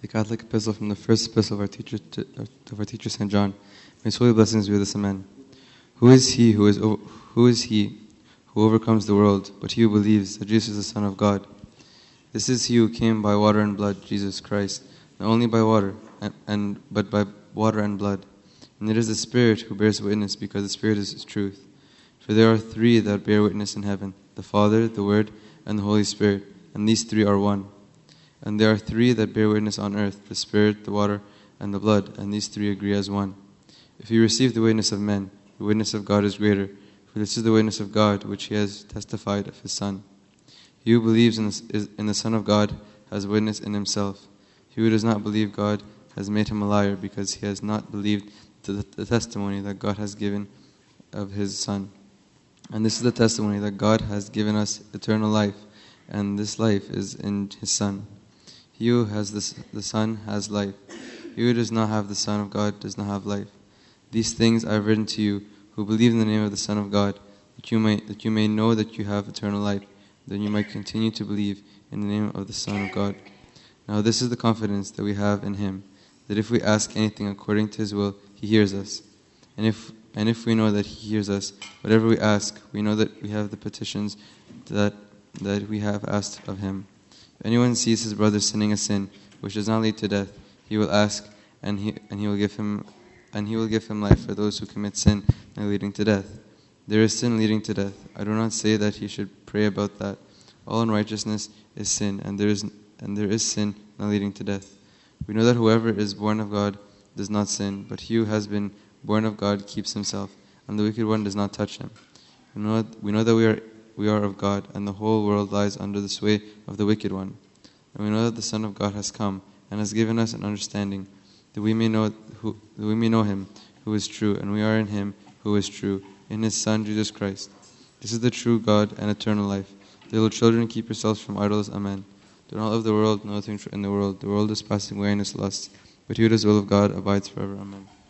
The Catholic Epistle from the first epistle of our teacher St. John. May his holy blessings be with us. Amen. Who is he who overcomes the world, but he who believes that Jesus is the Son of God? This is he who came by water and blood, Jesus Christ, not only by water, but by water and blood. And it is the Spirit who bears witness, because the Spirit is truth. For there are three that bear witness in heaven, the Father, the Word, and the Holy Spirit, and these three are one. And there are three that bear witness on earth, the Spirit, the water, and the blood, and these three agree as one. If you receive the witness of men, the witness of God is greater, for this is the witness of God which he has testified of his Son. He who believes in the Son of God has witness in himself. He who does not believe God has made him a liar, because he has not believed the testimony that God has given of his Son. And this is the testimony, that God has given us eternal life, and this life is in his Son. He who has the Son has life. He who does not have the Son of God does not have life. These things I have written to you, who believe in the name of the Son of God, that you may know that you have eternal life, that you might continue to believe in the name of the Son of God. Now this is the confidence that we have in him, that if we ask anything according to his will, he hears us. And if we know that he hears us, whatever we ask, we know that we have the petitions that we have asked of him. If anyone sees his brother sinning a sin which does not lead to death, he will ask, and he will give him life for those who commit sin leading to death. There is sin leading to death. I do not say that he should pray about that. All unrighteousness is sin, and there is sin not leading to death. We know that whoever is born of God does not sin, but he who has been born of God keeps himself, and the wicked one does not touch him. We know that we are of God, and the whole world lies under the sway of the wicked one. And we know that the Son of God has come, and has given us an understanding, that we may know him who is true, and we are in him who is true, in his Son Jesus Christ. This is the true God and eternal life. Little children, keep yourselves from idols. Amen. Do not love the world, nothing in the world. The world is passing away in its lusts, but he who does the will of God abides forever. Amen.